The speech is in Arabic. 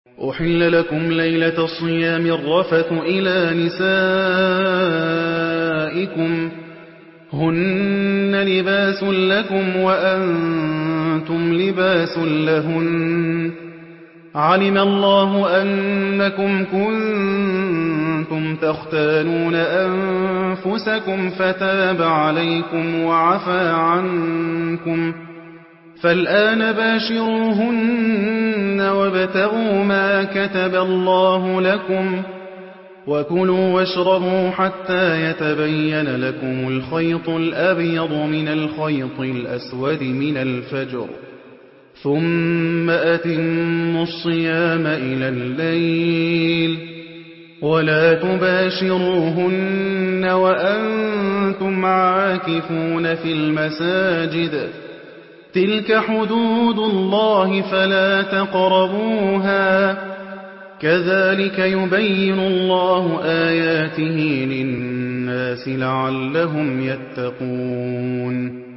أحل لكم ليلة الصيام الرفث إلى نسائكم هن لباس لكم وأنتم لباس لهن علم الله أنكم كنتم تختانون أنفسكم فتاب عليكم وعفى عنكم فالآن باشروهن وابتغوا ما كتب الله لكم وكلوا واشربوا حتى يتبين لكم الخيط الأبيض من الخيط الأسود من الفجر ثم أتموا الصيام إلى الليل ولا تباشروهن وأنتم عاكفون في المساجد تلك حدود الله فلا تقربوها كذلك يبين الله آياته للناس لعلهم يتقون